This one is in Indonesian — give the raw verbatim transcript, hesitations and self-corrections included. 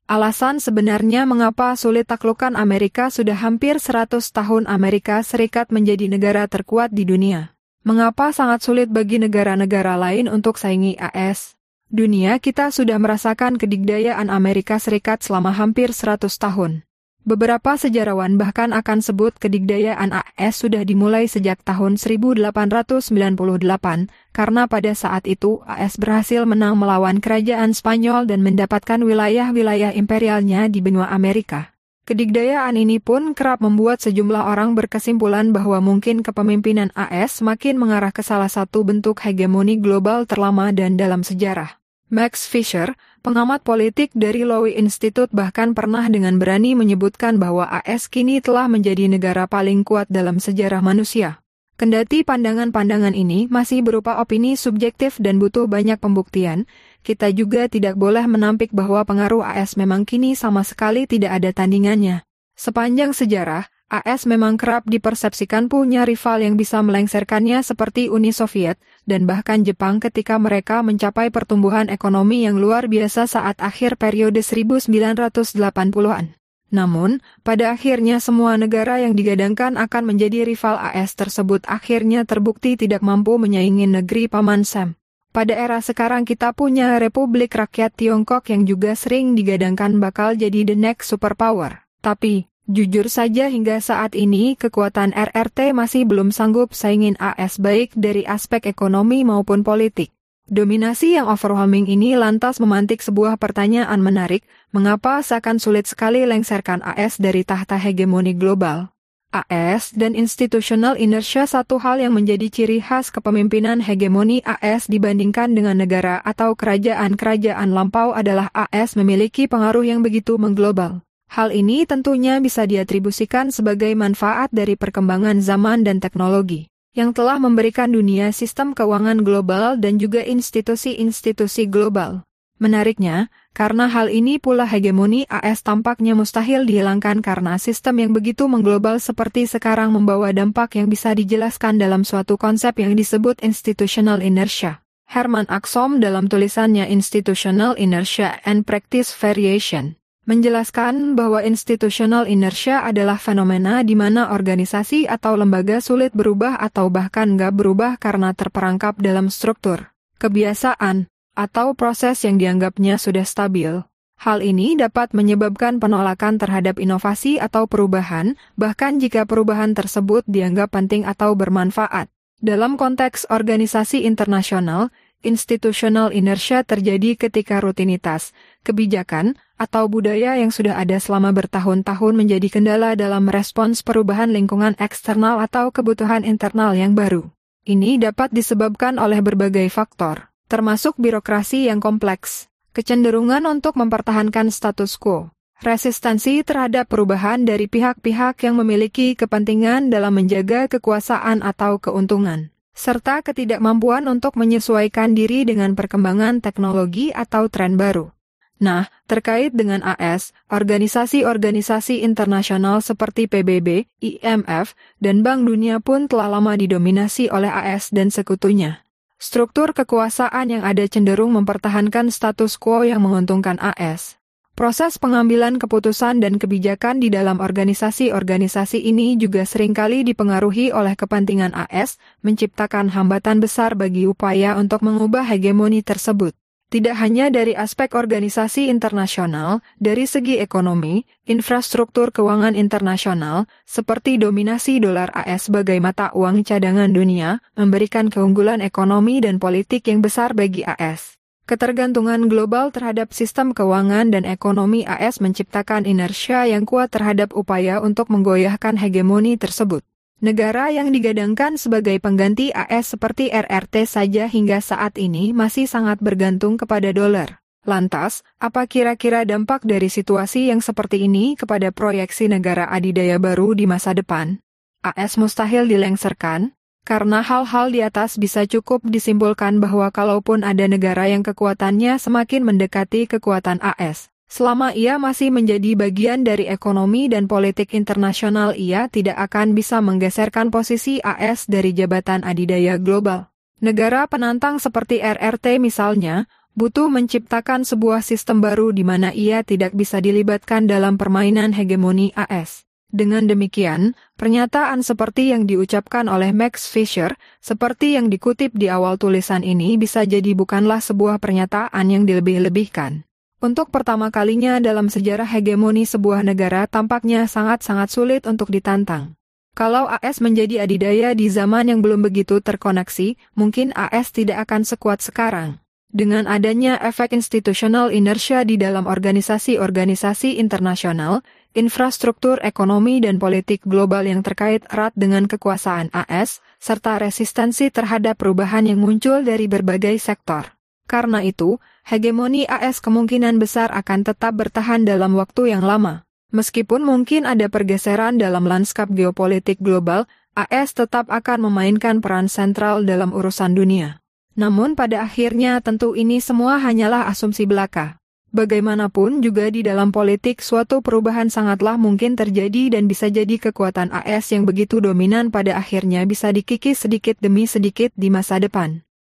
Alasan sebenarnya mengapa sulit taklukkan Amerika sudah hampir seratus tahun Amerika Serikat menjadi negara terkuat di dunia. Mengapa sangat sulit bagi negara-negara lain untuk saingi A S? Dunia kita sudah merasakan kedikdayaan Amerika Serikat selama hampir seratus tahun. Beberapa sejarawan bahkan akan sebut kedikdayaan A S sudah dimulai sejak tahun seribu delapan ratus sembilan puluh delapan, karena pada saat itu A S berhasil menang melawan kerajaan Spanyol dan mendapatkan wilayah-wilayah imperialnya di benua Amerika. Kedikdayaan ini pun kerap membuat sejumlah orang berkesimpulan bahwa mungkin kepemimpinan A S makin mengarah ke salah satu bentuk hegemoni global terlama dan dalam sejarah. Max Fisher, pengamat politik dari Lowy Institute, bahkan pernah dengan berani menyebutkan bahwa A S kini telah menjadi negara paling kuat dalam sejarah manusia. Kendati pandangan-pandangan ini masih berupa opini subjektif dan butuh banyak pembuktian, kita juga tidak boleh menampik bahwa pengaruh A S memang kini sama sekali tidak ada tandingannya. Sepanjang sejarah, A S memang kerap dipersepsikan punya rival yang bisa melengsarkannya seperti Uni Soviet, dan bahkan Jepang ketika mereka mencapai pertumbuhan ekonomi yang luar biasa saat akhir periode seribu sembilan ratus delapan puluhan. Namun, pada akhirnya semua negara yang digadangkan akan menjadi rival A S tersebut akhirnya terbukti tidak mampu menyaingi negeri Paman Sam. Pada era sekarang kita punya Republik Rakyat Tiongkok yang juga sering digadangkan bakal jadi the next superpower. Tapi, jujur saja hingga saat ini kekuatan R R T masih belum sanggup saingin A S baik dari aspek ekonomi maupun politik. Dominasi yang overwhelming ini lantas memantik sebuah pertanyaan menarik, mengapa seakan sulit sekali lengserkan A S dari tahta hegemoni global? A S dan institutional inertia satu hal yang menjadi ciri khas kepemimpinan hegemoni A S dibandingkan dengan negara atau kerajaan-kerajaan lampau adalah A S memiliki pengaruh yang begitu mengglobal. Hal ini tentunya bisa diatribusikan sebagai manfaat dari perkembangan zaman dan teknologi, yang telah memberikan dunia sistem keuangan global dan juga institusi-institusi global. Menariknya, karena hal ini pula hegemoni A S tampaknya mustahil dihilangkan karena sistem yang begitu mengglobal seperti sekarang membawa dampak yang bisa dijelaskan dalam suatu konsep yang disebut institutional inertia. Herman Axom dalam tulisannya Institutional Inertia and Practice Variation menjelaskan bahwa institutional inertia adalah fenomena di mana organisasi atau lembaga sulit berubah atau bahkan nggak berubah karena terperangkap dalam struktur, kebiasaan, atau proses yang dianggapnya sudah stabil. Hal ini dapat menyebabkan penolakan terhadap inovasi atau perubahan, bahkan jika perubahan tersebut dianggap penting atau bermanfaat. Dalam konteks organisasi internasional, institutional inertia terjadi ketika rutinitas, kebijakan, atau budaya yang sudah ada selama bertahun-tahun menjadi kendala dalam merespons perubahan lingkungan eksternal atau kebutuhan internal yang baru. Ini dapat disebabkan oleh berbagai faktor, termasuk birokrasi yang kompleks, kecenderungan untuk mempertahankan status quo, resistensi terhadap perubahan dari pihak-pihak yang memiliki kepentingan dalam menjaga kekuasaan atau keuntungan, serta ketidakmampuan untuk menyesuaikan diri dengan perkembangan teknologi atau tren baru. Nah, terkait dengan A S, organisasi-organisasi internasional seperti P B B, I M F, dan Bank Dunia pun telah lama didominasi oleh A S dan sekutunya. Struktur kekuasaan yang ada cenderung mempertahankan status quo yang menguntungkan A S. Proses pengambilan keputusan dan kebijakan di dalam organisasi-organisasi ini juga seringkali dipengaruhi oleh kepentingan A S, menciptakan hambatan besar bagi upaya untuk mengubah hegemoni tersebut. Tidak hanya dari aspek organisasi internasional, dari segi ekonomi, infrastruktur keuangan internasional, seperti dominasi dolar A S sebagai mata uang cadangan dunia, memberikan keunggulan ekonomi dan politik yang besar bagi A S. Ketergantungan global terhadap sistem keuangan dan ekonomi A S menciptakan inersia yang kuat terhadap upaya untuk menggoyahkan hegemoni tersebut. Negara yang digadangkan sebagai pengganti A S seperti R R T saja hingga saat ini masih sangat bergantung kepada dolar. Lantas, apa kira-kira dampak dari situasi yang seperti ini kepada proyeksi negara adidaya baru di masa depan? A S mustahil dilengserkan, karena hal-hal di atas bisa cukup disimpulkan bahwa kalaupun ada negara yang kekuatannya semakin mendekati kekuatan A S, selama ia masih menjadi bagian dari ekonomi dan politik internasional, ia tidak akan bisa menggeserkan posisi A S dari jabatan adidaya global. Negara penantang seperti R R T misalnya, butuh menciptakan sebuah sistem baru di mana ia tidak bisa dilibatkan dalam permainan hegemoni A S. Dengan demikian, pernyataan seperti yang diucapkan oleh Max Fisher, seperti yang dikutip di awal tulisan ini bisa jadi bukanlah sebuah pernyataan yang dilebih-lebihkan. Untuk pertama kalinya dalam sejarah hegemoni sebuah negara tampaknya sangat-sangat sulit untuk ditantang. Kalau A S menjadi adidaya di zaman yang belum begitu terkoneksi, mungkin A S tidak akan sekuat sekarang. Dengan adanya efek institusional inersia di dalam organisasi-organisasi internasional, infrastruktur ekonomi dan politik global yang terkait erat dengan kekuasaan A S, serta resistensi terhadap perubahan yang muncul dari berbagai sektor. Karena itu, hegemoni A S kemungkinan besar akan tetap bertahan dalam waktu yang lama. Meskipun mungkin ada pergeseran dalam lanskap geopolitik global, A S tetap akan memainkan peran sentral dalam urusan dunia. Namun pada akhirnya tentu ini semua hanyalah asumsi belaka. Bagaimanapun juga di dalam politik suatu perubahan sangatlah mungkin terjadi dan bisa jadi kekuatan A S yang begitu dominan pada akhirnya bisa dikikis sedikit demi sedikit di masa depan.